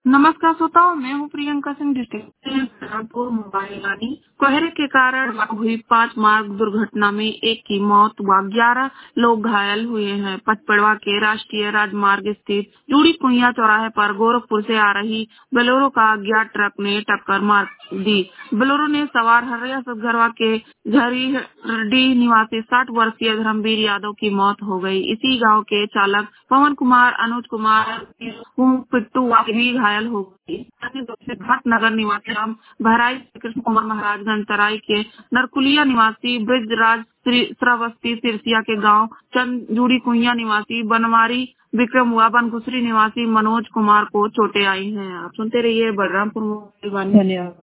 नमस्कार श्रोताओं, मैं हूँ प्रियंका सिंह डिस्ट्रिक्ट रामपुर मोबाइल रानी। कोहरे के कारण हुई 5 मार्ग दुर्घटना में एक की मौत व 11 लोग घायल हुए हैं। पचपड़वा के राष्ट्रीय राजमार्ग स्थित जूड़ी कुइया चौराहे पर गोरखपुर से आ रही बोलेरो का अज्ञात ट्रक ने टक्कर मार दी। बोलेरो ने सवार हरिया सतघरवा के झरीडीह निवासी 60 वर्षीय धर्मवीर यादव की मौत हो गई। इसी गांव के चालक पवन कुमार, अनुज कुमार, पिट्टू भी घायल हो गई। घाट नगर निवासी राम बहराइच, कृष्ण कुमार महाराजगंज तराई के नरकुलिया निवासी ब्रिजराज श्रावस्ती, सिरसिया के गांव चंदजूड़ी कुइया निवासी बनवारी विक्रम हुआ, बनघुसरी निवासी मनोज कुमार को चोटें आई हैं। आप सुनते रहिए बलरामपुर। धन्यवाद।